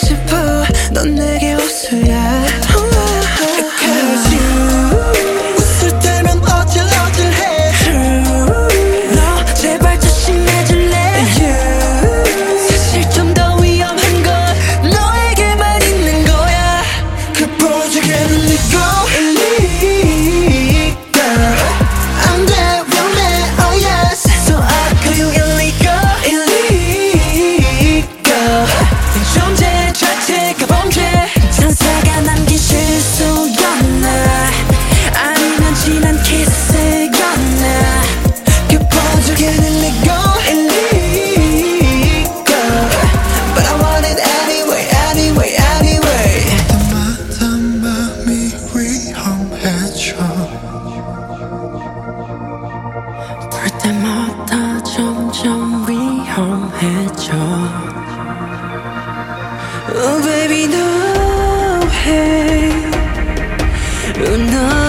싶어 넌 내게 웃어야 Cause you 웃을 때면 어질어질해 True 너 제발 조심해줄래 You 사실 좀 더 위험한 건 너에게만 있는 거야 그 보조개는 네 거 illegal 안 돼 위험해 oh yes So I call you illegal illegal 네 존재 자체가 범죄 천사가 남긴 실수였나 아니면 지난 키스였나 그 보조개는 illegal illegal But I want it anyway anyway anyway 때마다 맘이 위험해져 볼 때마다 점점 위험해져 Oh baby no hey no